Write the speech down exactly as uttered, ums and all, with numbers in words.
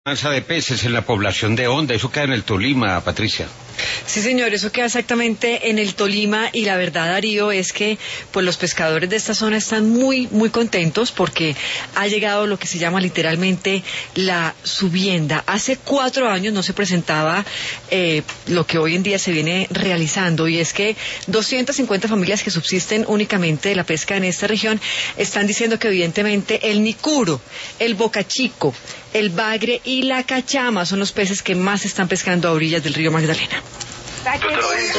Masa de peces en la población de Honda, eso queda en el Tolima, Patricia. Sí, señor, eso queda exactamente en el Tolima y la verdad, Darío, es que pues los pescadores de esta zona están muy, muy contentos porque ha llegado lo que se llama literalmente la subienda. Hace cuatro años no se presentaba eh, lo que hoy en día se viene realizando y es que doscientas cincuenta familias que subsisten únicamente de la pesca en esta región están diciendo que evidentemente el nicuro, el bocachico, el bagre y la cachama son los peces que más se están pescando a orillas del río Magdalena.